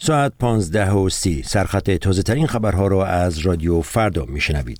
ساعت 15:30 سرخط تازه ترین خبرها را از رادیو فردا میشنوید.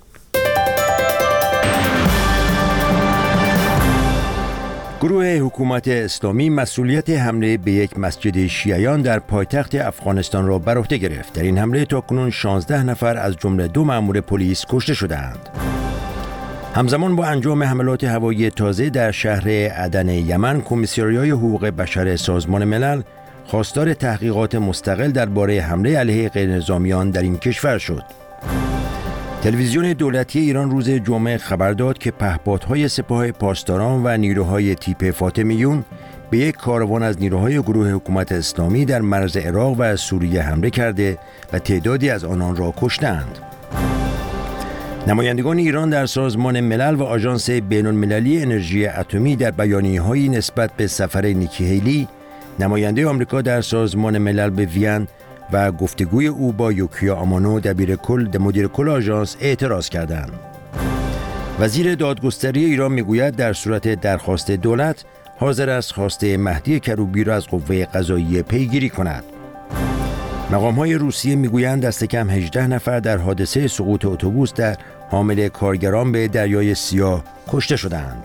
گروه حکومت اسلامی مسئولیت حمله به یک مسجد شیعیان در پایتخت افغانستان را بر عهده گرفت. در این حمله تاکنون 16 نفر از جمله 2 مأمور پلیس کشته شدند. همزمان با انجام حملات هوایی تازه در شهر عدن یمن، کمیساریای حقوق بشر سازمان ملل خواستار تحقیقات مستقل درباره حمله علیه غیرنظامیان در این کشور شد. تلویزیون دولتی ایران روز جمعه خبر داد که پهپادهای سپاه پاسداران و نیروهای تیپ فاطمیون به یک کاروان از نیروهای گروه حکومت اسلامی در مرز عراق و سوریه حمله کرده و تعدادی از آنان را کشتند. نمایندگان ایران در سازمان ملل و آژانس بین‌المللی انرژی اتمی در بیانیه‌هایی نسبت به سفر نیکی هیلی، نماینده آمریکا در سازمان ملل به وین و گفتگوی او با یوکیا آمانو مدیر کل آژانس اعتراض کردند. وزیر دادگستری ایران میگوید در صورت درخواست دولت حاضر است خواسته مهدی کروبی را از قوه قضاییه پیگیری کند. مقام‌های روسیه میگویند دست کم 18 نفر در حادثه سقوط اتوبوس در حامل کارگران به دریای سیاه کشته شدند.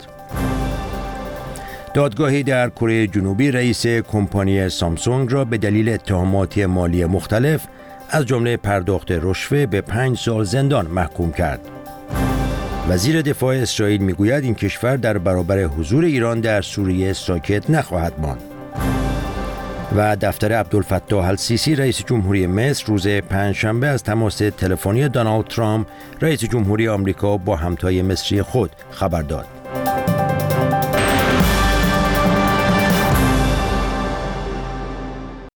دادگاهی در کره جنوبی رئیس کمپانی سامسونگ را به دلیل اتهامات مالی مختلف از جمله پرداخت رشوه به 5 سال زندان محکوم کرد. وزیر دفاع اسرائیل میگوید این کشور در برابر حضور ایران در سوریه ساکت نخواهد ماند. و دفتر عبدالفتاح السیسی رئیس جمهوری مصر روز پنجشنبه از تماس تلفنی دونالد ترامپ رئیس جمهوری آمریکا با همتای مصری خود خبر داد.